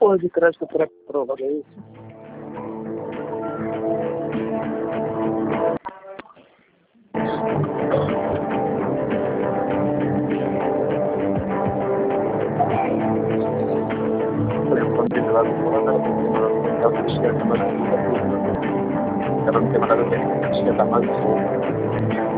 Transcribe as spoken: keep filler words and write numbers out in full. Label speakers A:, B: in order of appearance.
A: porra de crédito pré-aprovado é isso? Ela não tem nada a ver com a